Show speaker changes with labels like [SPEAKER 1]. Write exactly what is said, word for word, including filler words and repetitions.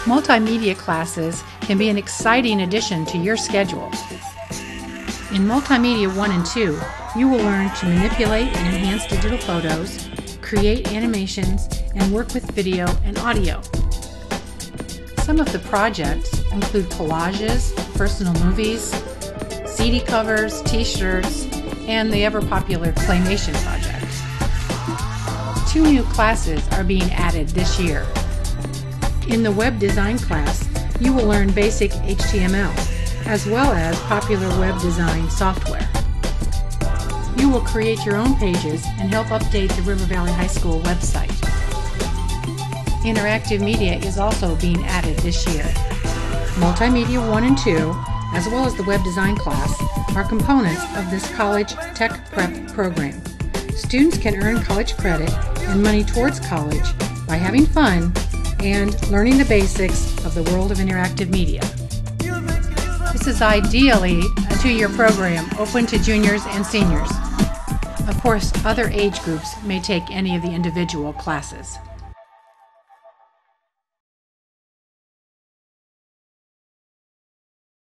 [SPEAKER 1] Multimedia classes can be an exciting addition to your schedule. In Multimedia one and two, you will learn to manipulate and enhance digital photos, create animations, and work with video and audio. Some of the projects include collages, personal movies, C D covers, t-shirts, and the ever-popular Claymation project. Two new classes are being added this year. In the web design class, you will learn basic H T M L, as well as popular web design software. You will create your own pages and help update the River Valley High School website. Interactive media is also being added this year. Multimedia one and two, as well as the web design class, are components of this college tech prep program. Students can earn college credit and money towards college by having fun and learning the basics of the world of interactive media. This is ideally a two-year program open to juniors and seniors. Of course, other age groups may take any of the individual classes.